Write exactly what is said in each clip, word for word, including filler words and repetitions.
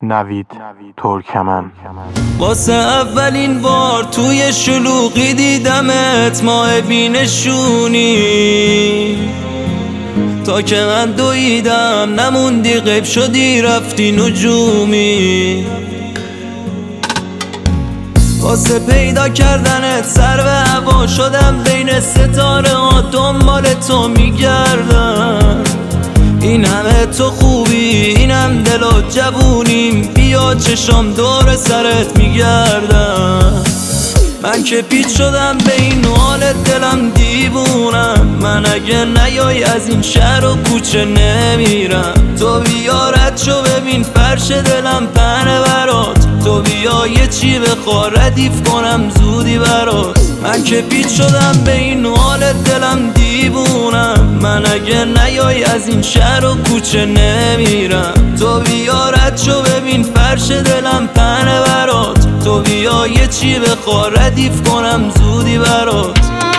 نوید ترکمن. واسه اولین بار توی شلوغی دیدمت ماه بینشونی، تا که من دویدم نموندی، غیب شدی رفتی نجومی. واسه پیدا کردنت سر به هوا شدم، بین ستاره ها دنبال تو میگردم. این همه تو خوبی، اینم دل و جوونیم، بیا چشام دور سرت میگردم. من که پیچ شدم به این حالت، دلم دیوونم. من اگه نیای از این شهر و کوچه نمیرم. تو بیا رد شو ببین فرش دلم پهنه برات، تو بیا یه چی بخواه ردیف کنم زودی برات. من که پیچ شدم به این حالت، دلم دیوونم. من اگه نیای از این شهر و کوچه نمیرم. تو بیا رد شو ببین فرش دلم پهنه برات، تو بیا یه چی بخواه ردیف کنم زودی برات.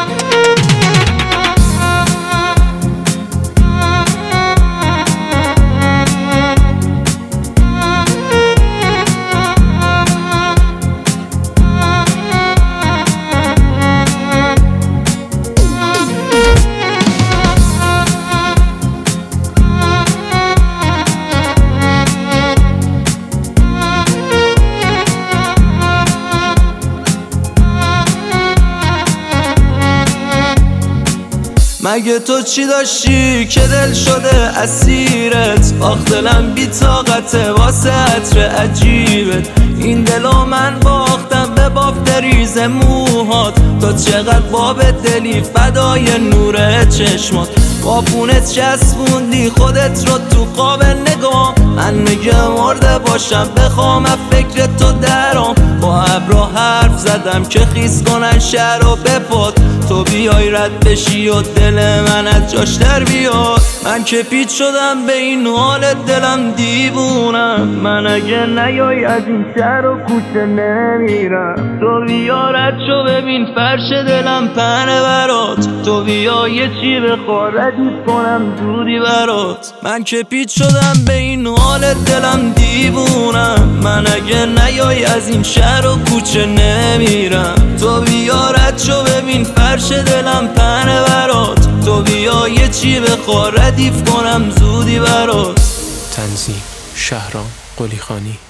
مگه تو چی داشتی که دل شده اسیرت؟ آخ دلم بی طاقته واسه عطر عجیبت. این دلو من باختم به بافت ریز موهات، تو چقدر باب دلی فدای نور چشمات. با پونت چسبوندی خودت رو تو قاب نگاه، من میگه مرده باشم بخوام از فکر تو درام. با ابرا حرف زدم که خیس کنن شهر و بپاد، تو بیای رد بشی و دل من از جاش در بیاد. من که پیچ شدم به این حالت، دلم دیوونم. من اگه نیای از این شهر و کوچه نمیرم. تو بیا رد شو ببین فرش دلم پهنه برات، تو بیا یه چی بخواه ردیف کنم زودی برات. من که پیچ شدم به این حالت، دلم دیوونم. من اگه نیای از این شهر و کوچه نمیرم. تو بیا رد شو ببین فرش دلم پهنه برات، تو بیا یه چی بخواه ردیف کنم زودی برات. تنظیم شهرام قلیخانی.